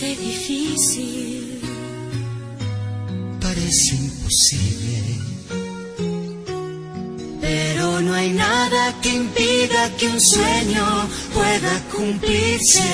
Parece difícil, parece imposible, pero no hay nada que impida que un sueño pueda cumplirse.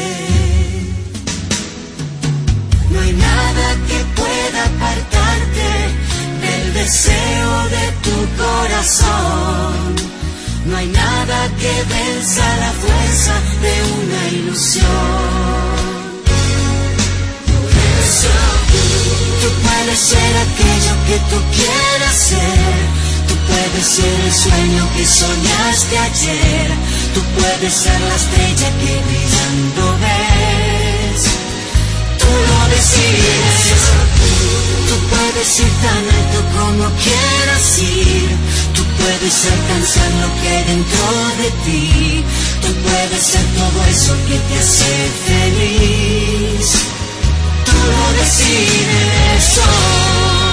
No hay nada que pueda apartarte del deseo de tu corazón. No hay nada que venza la fuerza de una ilusión. Por eso tú puedes ser aquello que tú quieras ser. Tú puedes ser el sueño que soñaste ayer. Tú puedes ser la estrella que brillando ves. Tú lo decides. Tú puedes ir tan alto como quieras ir. Tú puedes alcanzar lo que hay dentro de ti. Tú puedes ser todo eso que te hace feliz. Tú lo decides hoy.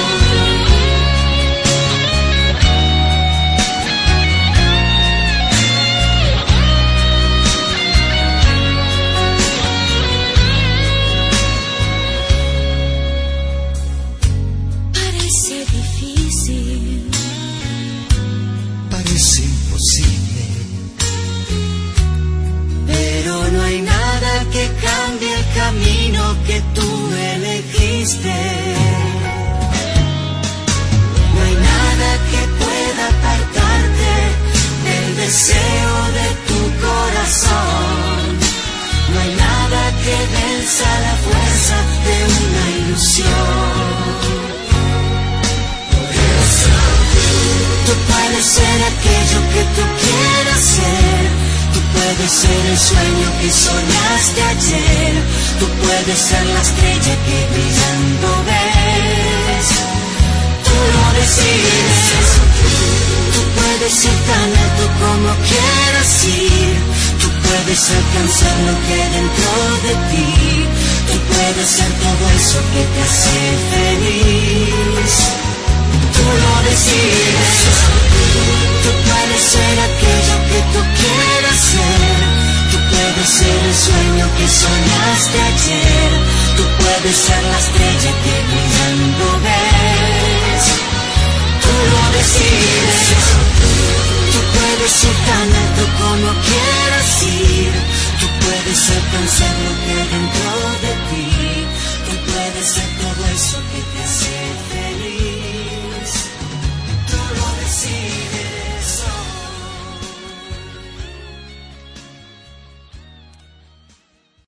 Parece difícil, parece imposible, pero no hay nada que cambie el camino que tú elegiste. No hay nada que pueda apartarte del deseo de tu corazón. No hay nada que venza la fuerza de una ilusión. Por eso tú puedes ser aquello que tú quieras ser. Tú puedes ser el sueño que soñaste ayer. Tú puedes ser la estrella que brillando ves. Tú lo decides. Tú puedes ir tan alto como quieras ir. Tú puedes alcanzar lo que hay dentro de ti. Tú puedes ser todo eso que te hace feliz. Tú lo decides. Tú puedes ser aquello que tú quieras ser. Tú puedes ser el sueño que soñaste ayer. Tú puedes ser la estrella que brillando ves. Tú lo decides. Tú puedes ir tan alto como quieras ir. Tú puedes alcanzar